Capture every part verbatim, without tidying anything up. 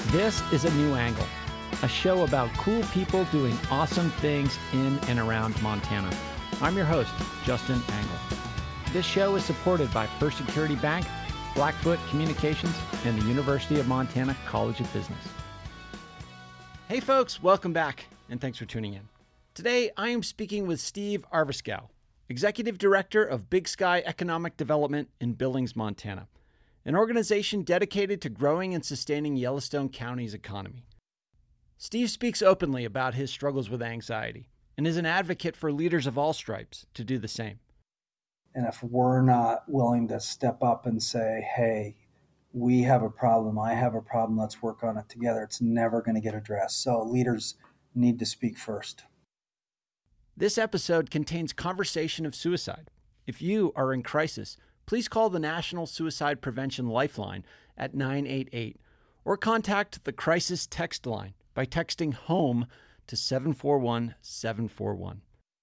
This is A New Angle, a show about cool people doing awesome things in and around Montana. I'm your host, Justin Angle. This show is supported by First Security Bank, Blackfoot Communications, and the University of Montana College of Business. Hey folks, welcome back, and thanks for tuning in. Today, I am speaking with Steve Arviskow, Executive Director of Big Sky Economic Development in Billings, Montana, an organization dedicated to growing and sustaining Yellowstone County's economy. Steve speaks openly about his struggles with anxiety and is an advocate for leaders of all stripes to do the same. And if we're not willing to step up and say, hey, we have a problem, I have a problem, let's work on it together, it's never going to get addressed. So leaders need to speak first. This episode contains conversation of suicide. If you are in crisis, please call the National Suicide Prevention Lifeline at nine eight eight or contact the Crisis Text Line by texting HOME to seven four one seven four one.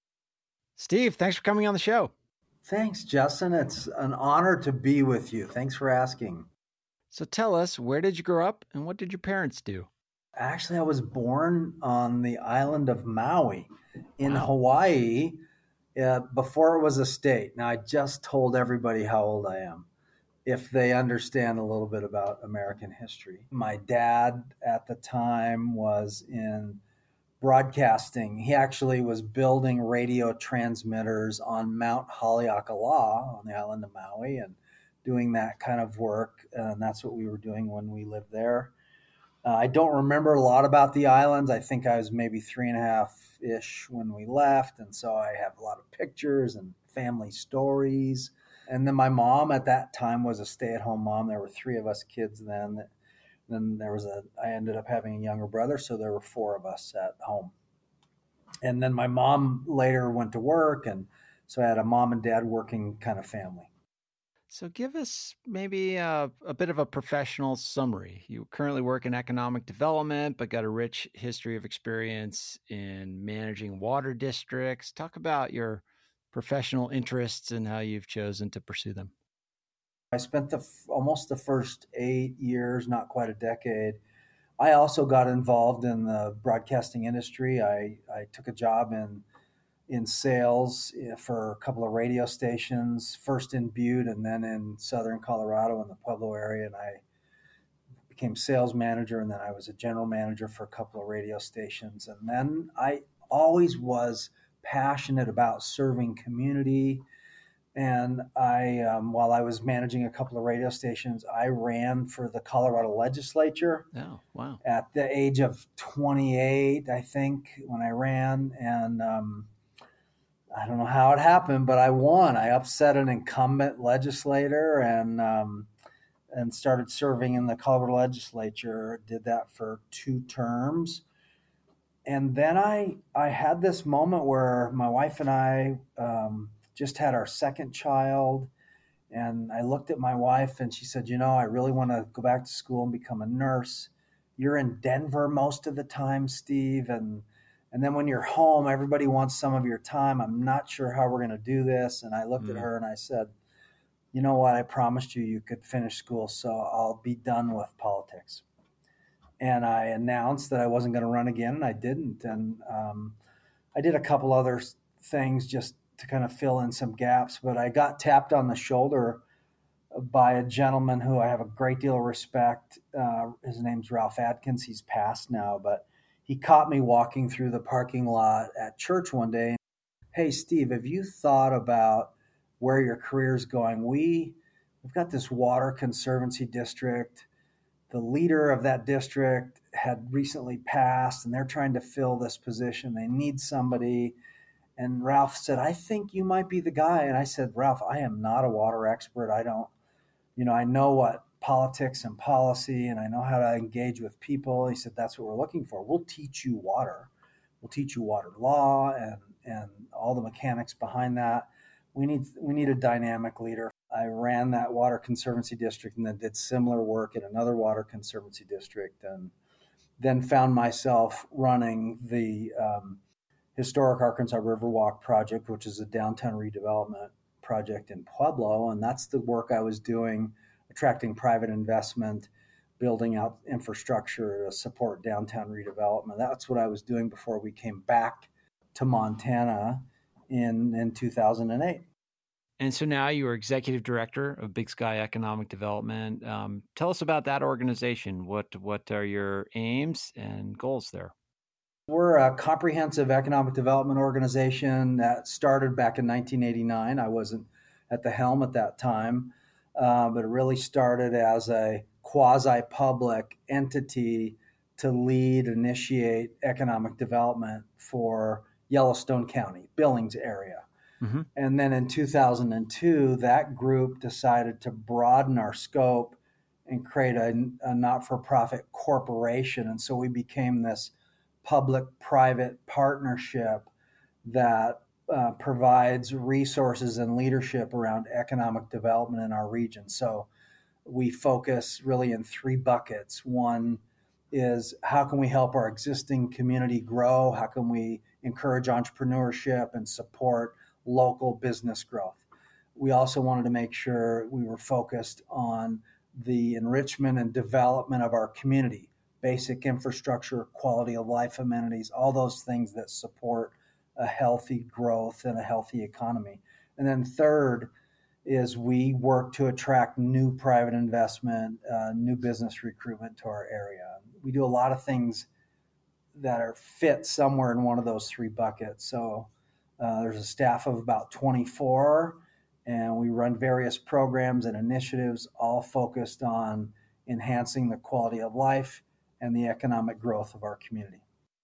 Steve, thanks for coming on the show. Thanks, Justin. It's an honor to be with you. Thanks for asking. So tell us, where did you grow up and what did your parents do? Actually, I was born on the island of Maui in Wow. Hawaii uh, before it was a state. Now, I just told everybody how old I am, if they understand a little bit about American history. My dad at the time was in broadcasting. He actually was building radio transmitters on Mount Haleakala on the island of Maui and doing that kind of work. And that's what we were doing when we lived there. Uh, I don't remember a lot about the islands. I think I was maybe three and a half-ish when we left. And so I have a lot of pictures and family stories. And then my mom at that time was a stay-at-home mom. There were three of us kids then. Then there was a, I ended up having a younger brother, so there were four of us at home. And then my mom later went to work, and so I had a mom and dad working kind of family. So give us maybe a, a bit of a professional summary. You currently work in economic development, but got a rich history of experience in managing water districts. Talk about your professional interests and how you've chosen to pursue them. I spent the almost the first eight years, not quite a decade. I also got involved in the broadcasting industry. I, I took a job in in sales for a couple of radio stations, first in Butte and then in southern Colorado in the Pueblo area. And I became sales manager, and then I was a general manager for a couple of radio stations. And then I always was passionate about serving community. And I, um, while I was managing a couple of radio stations, I ran for the Colorado legislature. Oh, wow. At the age of twenty-eight, I think, when I ran. And um, I don't know how it happened, but I won. I upset an incumbent legislator and um, and started serving in the Colorado legislature. Did that for two terms. And then I, I had this moment where my wife and I um, just had our second child. And I looked at my wife and she said, you know, I really want to go back to school and become a nurse. You're in Denver most of the time, Steve. And and then when you're home, everybody wants some of your time. I'm not sure how we're going to do this. And I looked mm. at her and I said, you know what? I promised you you could finish school, so I'll be done with politics. And I announced that I wasn't going to run again, and I didn't. And um, I did a couple other things just to kind of fill in some gaps, but I got tapped on the shoulder by a gentleman who I have a great deal of respect. Uh, his name's Ralph Adkins. He's passed now, but he caught me walking through the parking lot at church one day. Hey, Steve, have you thought about where your career's going? We, we've got this water conservancy district. The leader of that district had recently passed, and they're trying to fill this position. They need somebody. And Ralph said, I think you might be the guy. And I said, Ralph, I am not a water expert. I don't, you know, I know what politics and policy, and I know how to engage with people. He said, that's what we're looking for. We'll teach you water. We'll teach you water law and, and all the mechanics behind that. We need, we need a dynamic leader. I ran that water conservancy district and then did similar work in another water conservancy district, and then found myself running the um, Historic Arkansas Riverwalk project, which is a downtown redevelopment project in Pueblo. And that's the work I was doing, attracting private investment, building out infrastructure to support downtown redevelopment. That's what I was doing before we came back to Montana in, in two thousand eight. And so now you are executive director of Big Sky Economic Development. Um, tell us about that organization. What what are your aims and goals there? We're a comprehensive economic development organization that started back in nineteen eighty-nine. I wasn't at the helm at that time, uh, but it really started as a quasi-public entity to lead, initiate economic development for Yellowstone County, Billings area. Mm-hmm. And then in two thousand two, that group decided to broaden our scope and create a, a not-for-profit corporation. And so we became this public-private partnership that uh, provides resources and leadership around economic development in our region. So we focus really in three buckets. One is how can we help our existing community grow? How can we encourage entrepreneurship and support local business growth? We also wanted to make sure we were focused on the enrichment and development of our community, basic infrastructure, quality of life amenities, all those things that support a healthy growth and a healthy economy. And then third is we work to attract new private investment, uh, new business recruitment to our area. We do a lot of things that are fit somewhere in one of those three buckets. So uh, there's a staff of about twenty-four, and we run various programs and initiatives all focused on enhancing the quality of life and the economic growth of our community.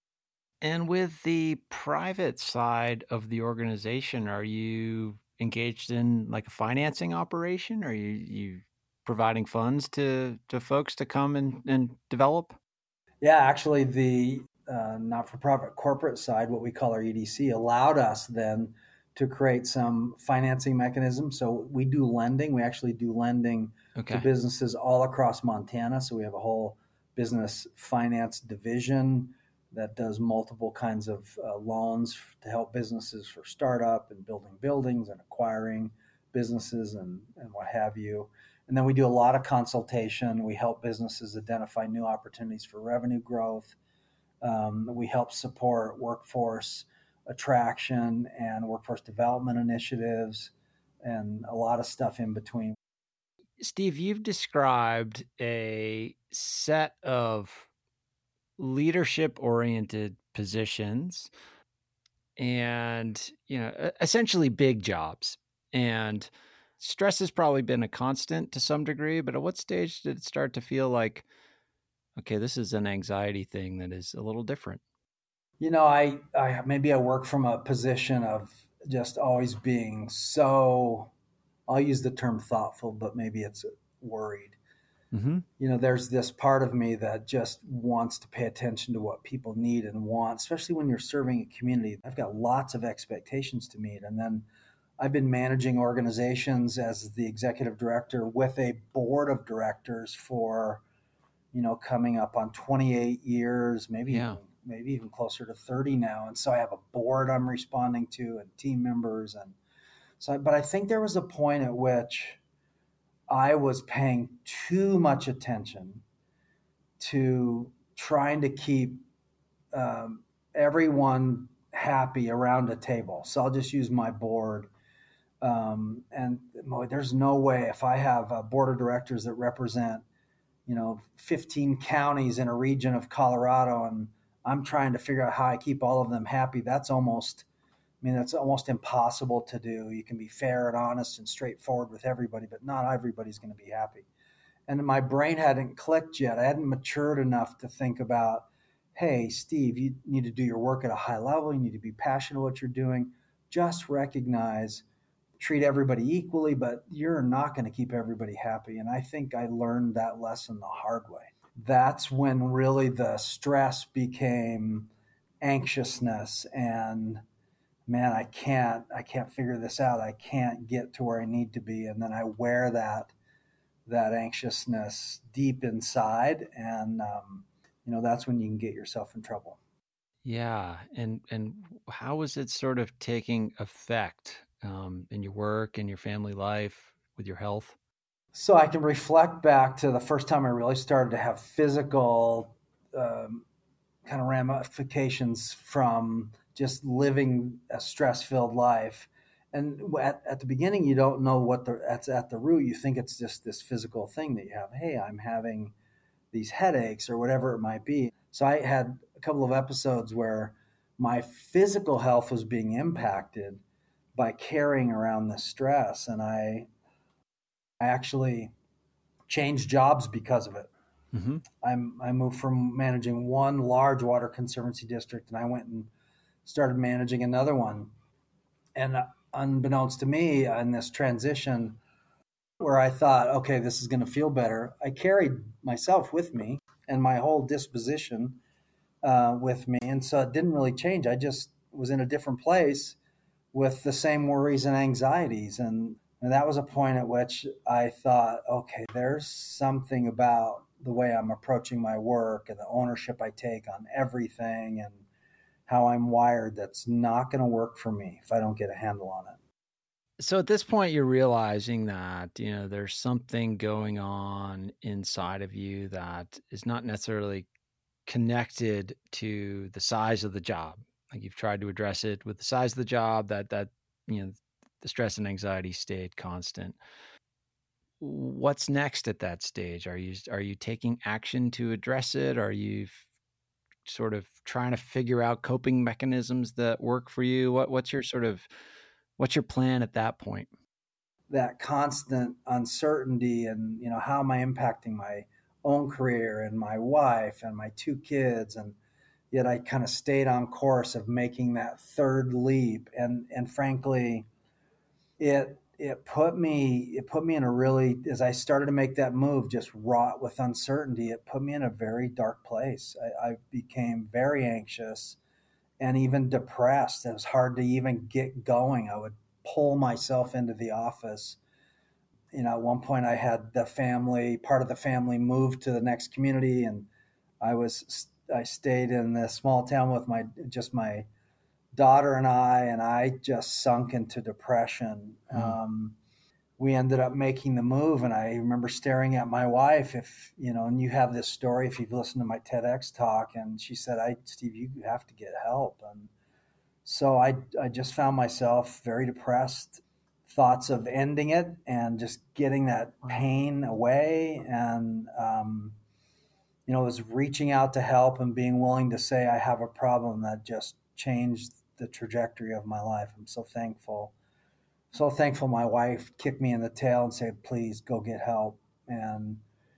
And with the private side of the organization, are you engaged in like a financing operation? Are you, you providing funds to, to folks to come and, and develop? Yeah, actually the uh, not-for-profit corporate side, what we call our E D C, allowed us then to create some financing mechanisms. So we do lending. We actually do lending okay. to businesses all across Montana. So we have a whole business finance division that does multiple kinds of uh, loans to help businesses for startup and building buildings and acquiring businesses and, and what have you. And then we do a lot of consultation. We help businesses identify new opportunities for revenue growth. Um, we help support workforce attraction and workforce development initiatives and a lot of stuff in between. Steve, you've described a set of leadership-oriented positions and, you know, essentially big jobs. And stress has probably been a constant to some degree, but at what stage did it start to feel like, okay, this is an anxiety thing that is a little different? You know, I, I maybe I work from a position of just always being so, I'll use the term thoughtful, but maybe it's worried. Mm-hmm. You know, there's this part of me that just wants to pay attention to what people need and want, especially when you're serving a community. I've got lots of expectations to meet. And then I've been managing organizations as the executive director with a board of directors for, you know, coming up on twenty-eight years, maybe yeah. even, maybe even closer to thirty now. And so I have a board I'm responding to and team members. And so, but I think there was a point at which I was paying too much attention to trying to keep um, everyone happy around a table. So I'll just use my board. Um, and boy, there's no way if I have a board of directors that represent, you know, fifteen counties in a region of Colorado, and I'm trying to figure out how I keep all of them happy. That's almost, I mean, that's almost impossible to do. You can be fair and honest and straightforward with everybody, but not everybody's going to be happy. And my brain hadn't clicked yet. I hadn't matured enough to think about, hey, Steve, you need to do your work at a high level. You need to be passionate about what you're doing. Just recognize, treat everybody equally, but you're not going to keep everybody happy. And I think I learned that lesson the hard way. That's when really the stress became anxiousness and, man, I can't, I can't figure this out. I can't get to where I need to be. And then I wear that, that anxiousness deep inside. And, um, you know, that's when you can get yourself in trouble. Yeah. And, and how is it sort of taking effect um, in your work and your family life with your health? So I can reflect back to the first time I really started to have physical um, kind of ramifications from just living a stress-filled life. And at, at the beginning, you don't know what the, that's at the root. You think it's just this physical thing that you have. Hey, I'm having these headaches or whatever it might be. So I had a couple of episodes where my physical health was being impacted by carrying around this stress. And I, I actually changed jobs because of it. Mm-hmm. I'm, I moved from managing one large water conservancy district, and I went and started managing another one. And unbeknownst to me, in this transition where I thought, okay, this is going to feel better, I carried myself with me and my whole disposition uh, with me. And so it didn't really change. I just was in a different place with the same worries and anxieties. And, and that was a point at which I thought, okay, there's something about the way I'm approaching my work and the ownership I take on everything and how I'm wired that's not going to work for me if I don't get a handle on it. So at this point, you're realizing that, you know, there's something going on inside of you that is not necessarily connected to the size of the job. Like you've tried to address it with the size of the job, that, that, you know, the stress and anxiety stayed constant. What's next at that stage? Are you, are you taking action to address it? Are you sort of trying to figure out coping mechanisms that work for you? What, what's your sort of, what's your plan at that point? That constant uncertainty and, you know, how am I impacting my own career and my wife and my two kids? And yet I kind of stayed on course of making that third leap. And, and frankly, it, it put me, it put me in a really, as I started to make that move, just wrought with uncertainty, it put me in a very dark place. I, I became very anxious and even depressed. It was hard to even get going. I would pull myself into the office. You know, at one point I had the family, part of the family moved to the next community, and I was, I stayed in this small town with my, just my daughter and I, and I just sunk into depression. Mm. Um, we ended up making the move, and I remember staring at my wife, if, you know, and you have this story, if you've listened to my TEDx talk, and she said, I, Steve, you have to get help. And so I, I just found myself very depressed, thoughts of ending it and just getting that pain away. And, um, you know, was reaching out to help and being willing to say, I have a problem that just changed the trajectory of my life. I'm so thankful. So thankful my wife kicked me in the tail and said, please go get help. And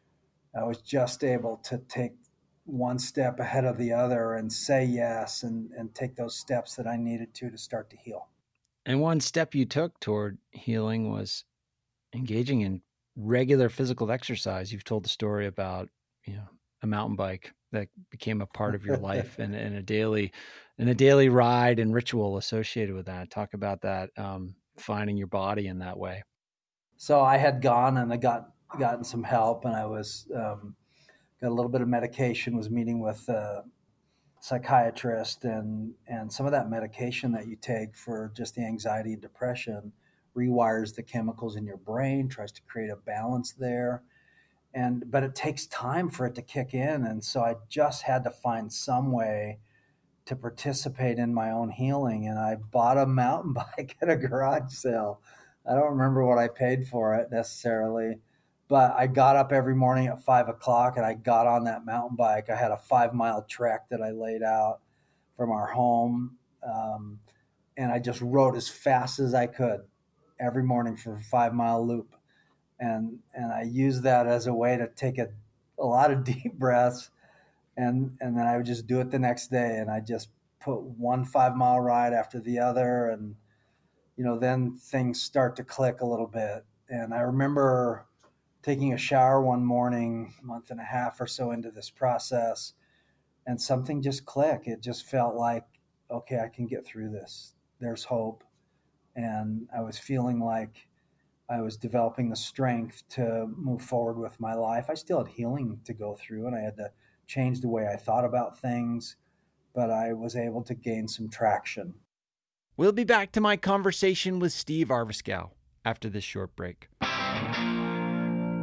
I was just able to take one step ahead of the other and say yes and, and take those steps that I needed to to start to heal. And one step you took toward healing was engaging in regular physical exercise. You've told the story about, you know, a mountain bike that became a part of your life and, and a daily and a daily ride and ritual associated with that. Talk about that, um, finding your body in that way. So I had gone and I got gotten some help, and I was um, got a little bit of medication, was meeting with a psychiatrist, and, and some of that medication that you take for just the anxiety and depression rewires the chemicals in your brain, tries to create a balance there. And, but it takes time for it to kick in. And so I just had to find some way to participate in my own healing. And I bought a mountain bike at a garage sale. I don't remember what I paid for it necessarily, but I got up every morning at five o'clock and I got on that mountain bike. I had a five mile trek that I laid out from our home. Um, and I just rode as fast as I could every morning for a five mile loop. And, and I used that as a way to take a, a lot of deep breaths. And, and then I would just do it the next day. And I just put one five mile ride after the other. And, you know, then things start to click a little bit. And I remember taking a shower one morning, a month and a half or so into this process, and something just clicked. It just felt like, okay, I can get through this. There's hope. And I was feeling like I was developing the strength to move forward with my life. I still had healing to go through, and I had to change the way I thought about things, but I was able to gain some traction. We'll be back to my conversation with Steve Arviskow after this short break.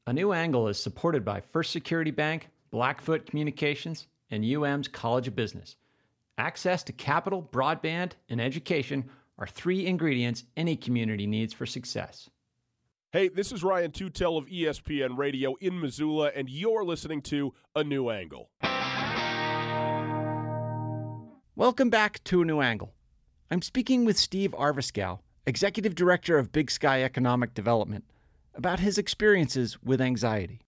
A New Angle is supported by First Security Bank, Blackfoot Communications, and U M's College of Business. Access to capital, broadband, and education are three ingredients any community needs for success. Hey, this is Ryan Tutel of E S P N Radio in Missoula, and you're listening to A New Angle. Welcome back to A New Angle. I'm speaking with Steve Arviskow, Executive Director of Big Sky Economic Development, about his experiences with anxiety.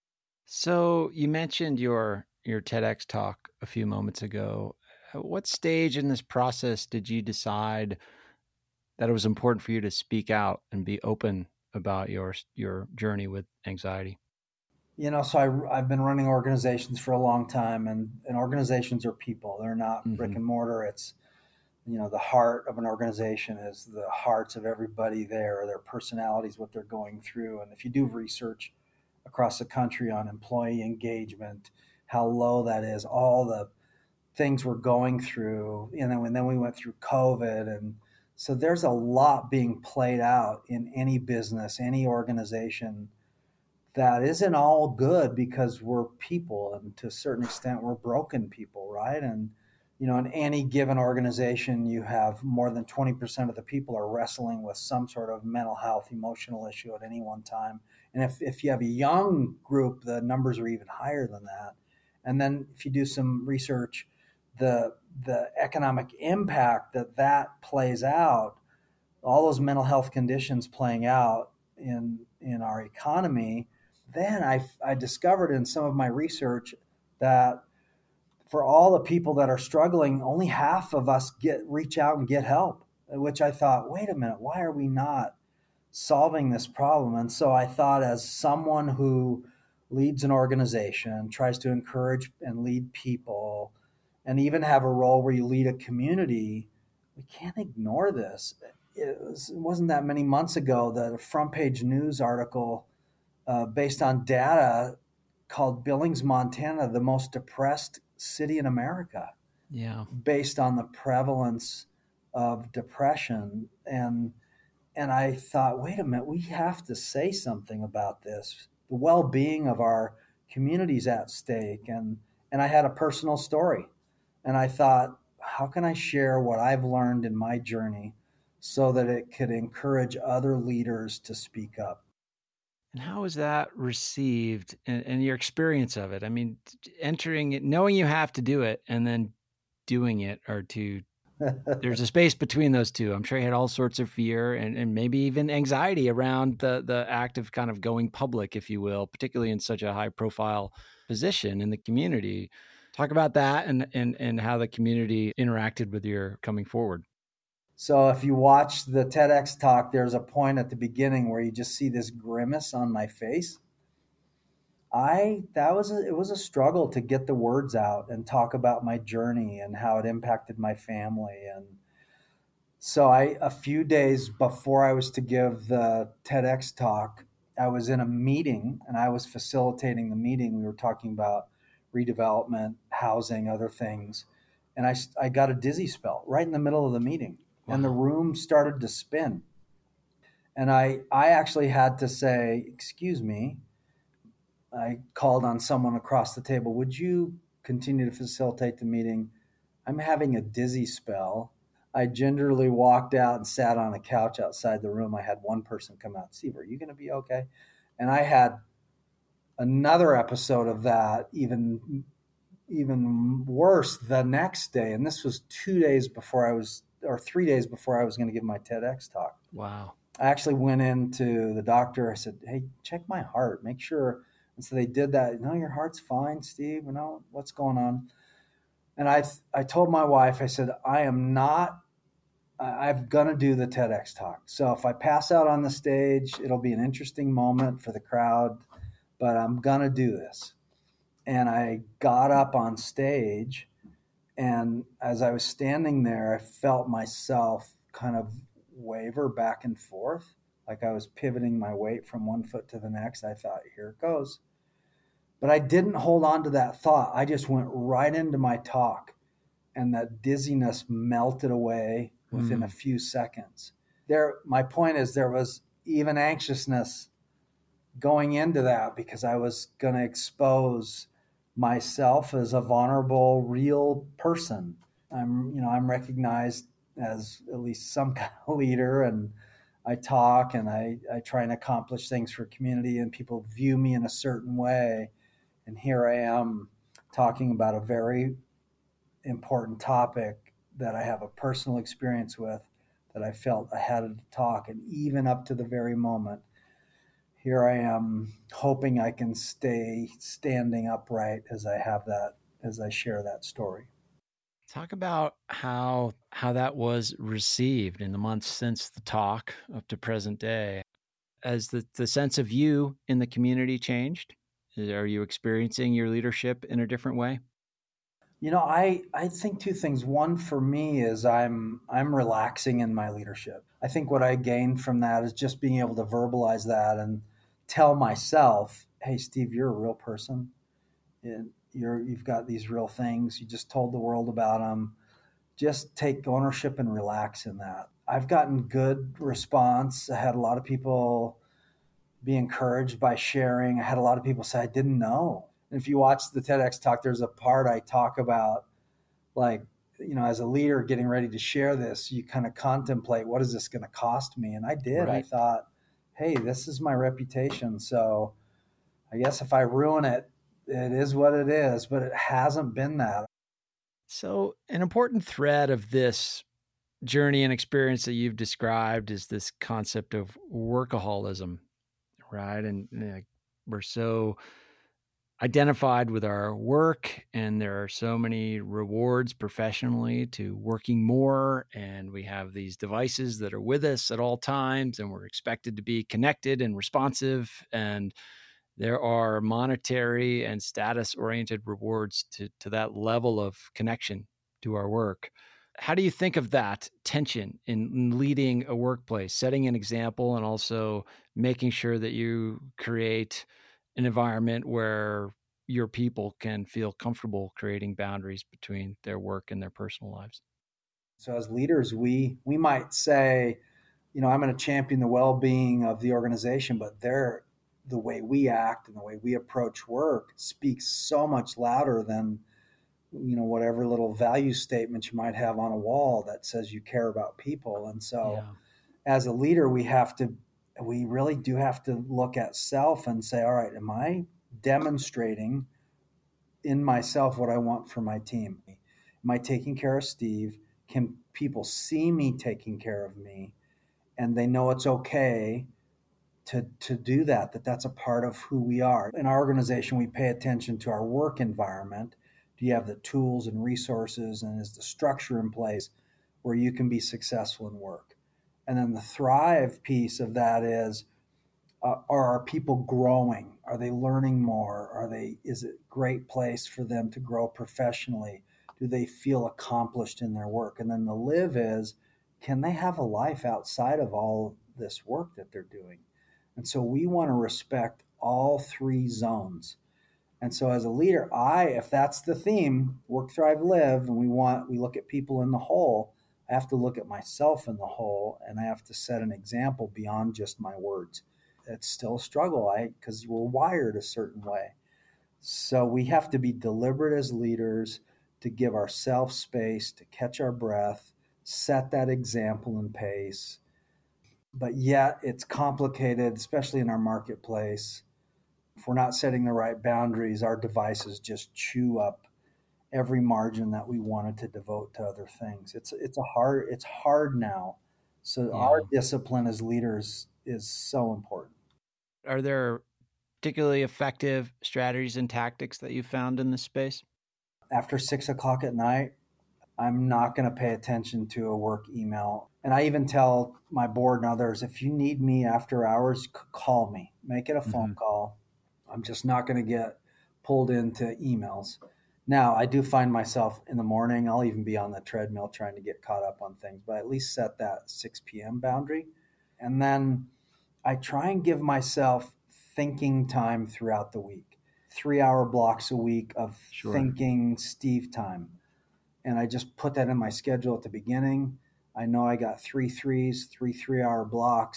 So you mentioned your your TEDx talk a few moments ago. At what stage in this process did you decide that it was important for you to speak out and be open about your your journey with anxiety? You know, so I, I've been running organizations for a long time, and, and organizations are people. They're not mm-hmm. brick and mortar. It's, you know, the heart of an organization is the hearts of everybody there, their personalities, what they're going through. And if you do research across the country on employee engagement, how low that is, all the things we're going through, you know, and then we went through COVID. And so there's a lot being played out in any business, any organization that isn't all good, because we're people, and to a certain extent we're broken people, right? And you know, in any given organization, you have more than twenty percent of the people are wrestling with some sort of mental health, emotional issue at any one time. And if, if you have a young group, the numbers are even higher than that. And then if you do some research, the the economic impact that that plays out, all those mental health conditions playing out in in our economy, then I, I discovered in some of my research that for all the people that are struggling, only half of us get reach out and get help, which I thought, wait a minute, why are we not solving this problem? And so I thought, as someone who leads an organization, tries to encourage and lead people, and even have a role where you lead a community, we can't ignore this. It, was, it wasn't that many months ago that a front page news article uh, based on data called Billings, Montana, the most depressed city in America. Yeah. Based on the prevalence of depression. And and I thought, wait a minute, we have to say something about this. The well-being of our community's at stake. And and I had a personal story. And I thought, how can I share what I've learned in my journey so that it could encourage other leaders to speak up? And how is that received, and, and your experience of it? I mean, entering it, knowing you have to do it, and then doing it are two, there's a space between those two. I'm sure you had all sorts of fear and, and maybe even anxiety around the, the act of kind of going public, if you will, particularly in such a high profile position in the community. Talk about that and, and, and how the community interacted with your coming forward. So if you watch the TEDx talk, there's a point at the beginning where you just see this grimace on my face. I that was a, it was a struggle to get the words out and talk about my journey and how it impacted my family. And so I a few days before I was to give the TEDx talk, I was in a meeting and I was facilitating the meeting. We were talking about redevelopment, housing, other things. And I, I got a dizzy spell right in the middle of the meeting. Wow. And the room started to spin. And I, I actually had to say, excuse me, I called on someone across the table. Would you continue to facilitate the meeting? I'm having a dizzy spell. I gingerly walked out and sat on a couch outside the room. I had one person come out. Steve, are you going to be okay? And I had another episode of that, even, even worse the next day. And this was two days before I was, or three days before I was going to give my TEDx talk. Wow. I actually went into the doctor. I said, hey, check my heart, make sure. And so they did that. No, your heart's fine, Steve. You know, what's going on? And I, I told my wife, I said, I am not, I'm going to do the TEDx talk. So if I pass out on the stage, it'll be an interesting moment for the crowd, but I'm going to do this. And I got up on stage, and as I was standing there, I felt myself kind of waver back and forth, like I was pivoting my weight from one foot to the next. I thought, here it goes. But I didn't hold on to that thought. I just went right into my talk, and that dizziness melted away within mm. a few seconds. There, my point is, there was even anxiousness going into that because I was going to expose myself as a vulnerable, real person. I'm, you know, I'm recognized as at least some kind of leader, and I talk and I, I try and accomplish things for community, and people view me in a certain way. And here I am talking about a very important topic that I have a personal experience with, that I felt I had to talk. And even up to the very moment, here I am hoping I can stay standing upright as I have that, as I share that story. Talk about how how that was received in the months since the talk up to present day. Has the, the sense of you in the community changed? Are you experiencing your leadership in a different way? You know, I, I think two things. One, for me, is I'm I'm relaxing in my leadership. I think what I gained from that is just being able to verbalize that and tell myself, hey, Steve, you're a real person. You're, you've got these real things. You just told the world about them. Just take ownership and relax in that. I've gotten good response. I had a lot of people be encouraged by sharing. I had a lot of people say, I didn't know. And if you watch the TEDx talk, there's a part I talk about, like, you know, as a leader getting ready to share this, you kind of contemplate, what is this going to cost me? And I did. Right. I thought, hey, this is my reputation. So I guess if I ruin it, it is what it is, but it hasn't been that. So an important thread of this journey and experience that you've described is this concept of workaholism, right? And you know, we're so identified with our work, and there are so many rewards professionally to working more, and we have these devices that are with us at all times, and we're expected to be connected and responsive, and there are monetary and status-oriented rewards to, to that level of connection to our work. How do you think of that tension in leading a workplace, setting an example, and also making sure that you create an environment where your people can feel comfortable creating boundaries between their work and their personal lives? So as leaders, we we might say, you know, I'm going to champion the well-being of the organization, but they're the way we act and the way we approach work speaks so much louder than, you know, whatever little value statement you might have on a wall that says you care about people. And so yeah. As a leader, we have to, we really do have to look at self and say, all right, am I demonstrating in myself what I want for my team? Am I taking care of Steve? Can people see me taking care of me? And they know it's okay to to do that, that that's a part of who we are. In our organization, we pay attention to our work environment. Do you have the tools and resources, and is the structure in place where you can be successful in work? And then the thrive piece of that is, uh, are our people growing? Are they learning more? Are they, is it a great place for them to grow professionally? Do they feel accomplished in their work? And then the live is, can they have a life outside of all this work that they're doing? And so we want to respect all three zones. And so as a leader, I, if that's the theme, work, thrive, live, and we want, we look at people in the whole, I have to look at myself in the whole, and I have to set an example beyond just my words. It's still a struggle, I, because we're wired a certain way. So we have to be deliberate as leaders to give ourselves space, to catch our breath, set that example and pace. But yet it's complicated, especially in our marketplace. If we're not setting the right boundaries, our devices just chew up every margin that we wanted to devote to other things. It's it's a hard it's hard now. So yeah. Our discipline as leaders is so important. Are there particularly effective strategies and tactics that you found in this space? After six o'clock at night, I'm not going to pay attention to a work email. And I even tell my board and others, if you need me after hours, call me. Make it a phone mm-hmm. call. I'm just not going to get pulled into emails. Now, I do find myself in the morning, I'll even be on the treadmill trying to get caught up on things, but at least set that six p.m. boundary. And then I try and give myself thinking time throughout the week, three-hour blocks a week of sure. thinking Steve time. And I just put that in my schedule at the beginning. I know I got three threes, three three-hour blocks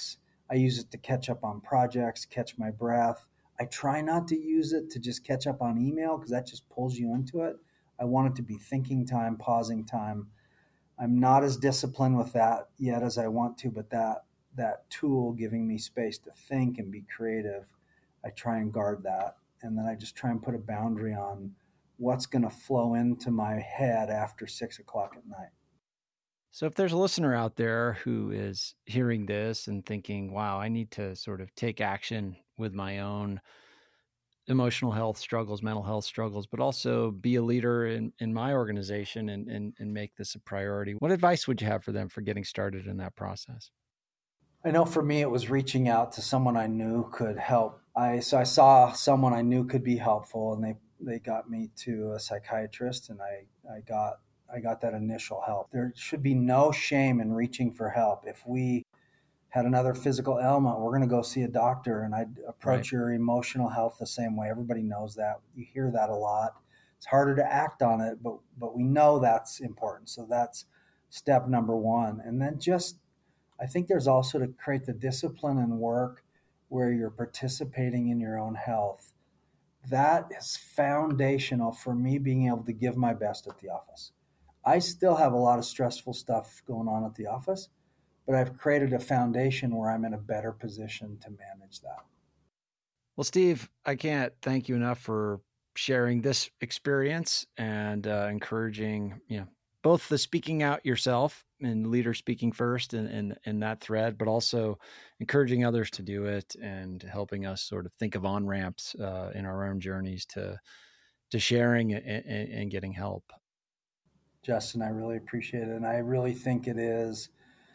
I use it to catch up on projects, catch my breath. I try not to use it to just catch up on email because that just pulls you into it. I want it to be thinking time, pausing time. I'm not as disciplined with that yet as I want to, but that that tool giving me space to think and be creative, I try and guard that. And then I just try and put a boundary on what's going to flow into my head after six o'clock at night. So if there's a listener out there who is hearing this and thinking, wow, I need to sort of take action with my own emotional health struggles, mental health struggles, but also be a leader in, in my organization and, and, and make this a priority, what advice would you have for them for getting started in that process? I know for me, it was reaching out to someone I knew could help. I so I saw someone I knew could be helpful, and they, they got me to a psychiatrist, and I, I got I got that initial help. There should be no shame in reaching for help. If we had another physical ailment, we're going to go see a doctor, and I'd approach right. your emotional health the same way. Everybody knows that. You hear that a lot. It's harder to act on it, but but we know that's important. So that's step number one. And then just I think there's also to create the discipline and work where you're participating in your own health. That is foundational for me being able to give my best at the office. I still have a lot of stressful stuff going on at the office, but I've created a foundation where I'm in a better position to manage that. Well, Steve, I can't thank you enough for sharing this experience and uh, encouraging, you know, both the speaking out yourself and leader speaking first in, in, in that thread, but also encouraging others to do it and helping us sort of think of on-ramps uh, in our own journeys to to sharing and, and, and getting help. Justin, I really appreciate it. And I really think it is,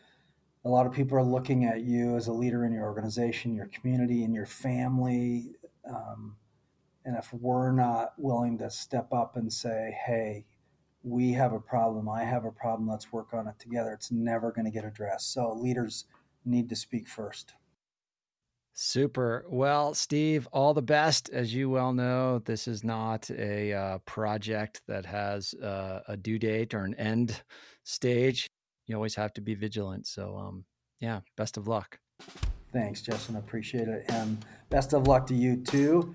a lot of people are looking at you as a leader in your organization, your community, and your family. Um, and if we're not willing to step up and say, hey, we have a problem, I have a problem, let's work on it together, it's never going to get addressed. So leaders need to speak first. Super. Well, Steve, all the best. As you well know, this is not a uh, project that has uh, a due date or an end stage. You always have to be vigilant. So, um, yeah, best of luck. Thanks, Justin. Appreciate it. And best of luck to you too.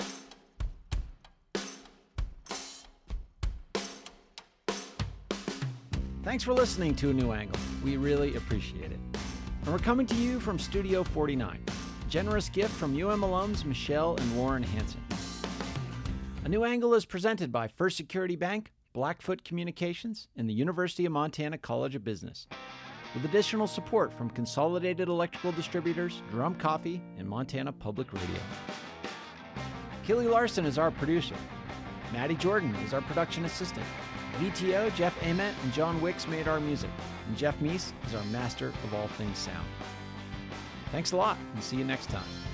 Thanks for listening to A New Angle. We really appreciate it. And we're coming to you from Studio forty-nine. Generous gift from U M alums Michelle and Warren Hansen. A New Angle is presented by First Security Bank, Blackfoot Communications, and the University of Montana College of Business, with additional support from Consolidated Electrical Distributors, Drum Coffee, and Montana Public Radio. Kelly Larson is our producer. Maddie Jordan is our production assistant. V T O, Jeff Ament, and John Wicks made our music, and Jeff Meese is our master of all things sound. Thanks a lot, and see you next time.